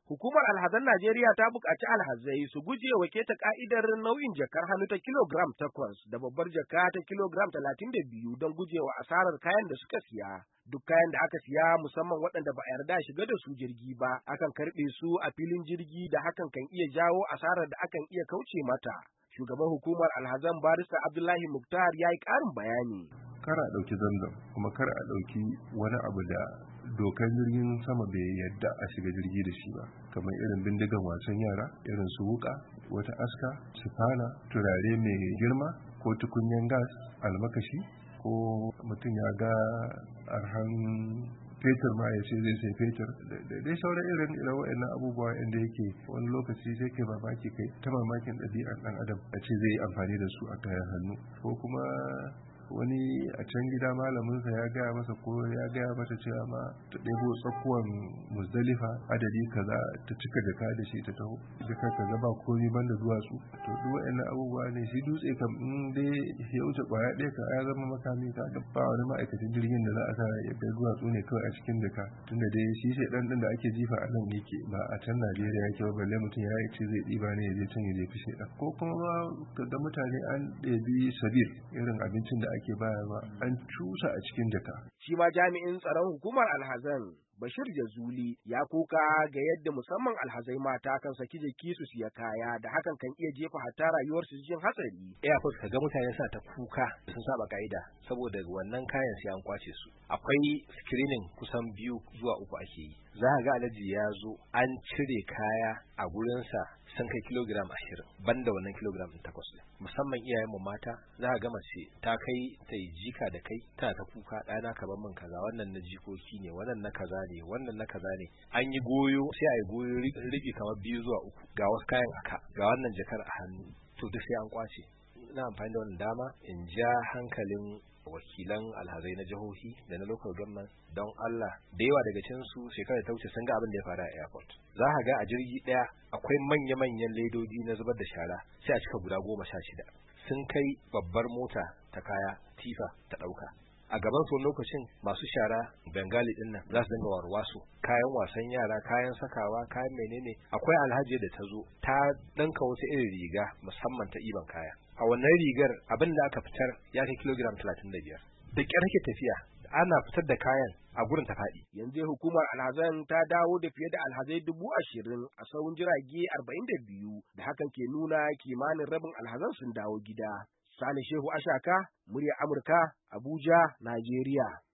Hukumar Alhazan Najeriya ta buƙaci alhazai su guje wa keta ƙa'idar nau'in jakar hannu ta kilogram 8 da babbar jaka ta kilogram 32 don gujewa asarar kayan da suka siya. Duk kayan da aka siya musamman waɗanda ba a yarda shiga da su jirgi ba, akan karɓe su a filin jirgi da hakan kan iya jawo asarar da akan iya kauce mata. Shugaban hukumar Alhazan Barista Abdullahi Muktar ya yi ƙarin bayani. Kar a ɗauki zanzam kuma kar a ɗauki wani abu da dokar jirgin sama bai yadda a shiga jirgi da shi ba, kamar irin bindigan wasan yara, irin su wuka, wata aska, sifana, turare mai girma ko tukunyen gas, almakashi, ko mutum ya ga arhan fetur ma ya ce zai sai fetur da dai sauran irin waɗannan abubuwa inda yake wani lokaci sai ke mamaki kai ta mamakin ɗabi'ar ɗan adam a ce zai yi amfani da su a kayan hannu, ko kuma wani a can gida malaminsa ya gaya masa ko ya gaya mata cewa ma ta ɗebo tsakuwan Muzdalifa adadi kaza ta cika jaka da shi ta taho jaka kaza ba komai banda duwatsu. To duk waɗannan abubuwa ne, shi dutse kam in dai ya wuce ƙwaya ɗaya ka ya zama makami, ka ga ba wani ma'aikacin jirgin da za a sa ya ga duwatsu ne kawai a cikin jaka, tunda dai shi sai ɗan da ake jifa a nan yake ba a can Najeriya yake ba, balle mutum ya ce zai ɗiba ne ya je can ya jefi shaidan. Ko kuma ka ga mutane an ɗebi sabir irin abincin da ake bayarwa an cusa a cikin jaka. Shi ma jami'in tsaron hukumar alhazan Bashir Jazuli ya kuka ga yadda musamman alhazai mata kan saki jiki su siya kaya da hakan kan iya jefa hatta rayuwarsu cikin hatsari. Airport ka ga mutane sa ta kuka sun saba ka'ida saboda wannan kayan sai an kwace su. Akwai screening kusan 2 zuwa 3 ake yi. Za ka ga alaji ya zo an cire kaya a gurinsa sun kai kilogram 20 banda wannan kilogram 8 musamman iyayen mu mata za ka ga mace ta kai ta yi jika da kai tana ta kuka ɗana ka bar min kaza, wannan na jikoki ne, wannan na kaza ne, wannan na kaza ne. An yi goyo sai a yi goyo ribi kamar 2 zuwa 3 ga wasu kayan aka ga wannan jakar a hannu, to duk sai an kwace. Ina amfani da wannan dama in ja hankalin wakilan alhazai na jihohi da na local government don Allah, da yawa daga cikin su shekarar ta wuce sun ga abin da ya faru a airport. Za ka ga a jirgi daya akwai manya-manyan ledoji na zubar da shara sai a cika guda 16 sun kai babbar mota ta kaya tifa ta dauka. A gaban su lokacin masu shara bengali din nan za su dinga warwaso kayan wasan yara, kayan sakawa, kayan menene. Akwai alhaji da ta zo ta danka wata irin riga musamman ta iban kaya, a wannan rigar abin da aka fitar ya kai kilogram 35 da kyar ke tafiya ana fitar da kayan a gurin ta faɗi. Yanzu hukumar alhazan ta dawo da fiye da alhazai 20,000 a sahun jirage 42 da hakan ke nuna kimanin rabin alhazan sun dawo gida. Sani Shehu Ashaka, muryar Amurka, Abuja, Najeriya.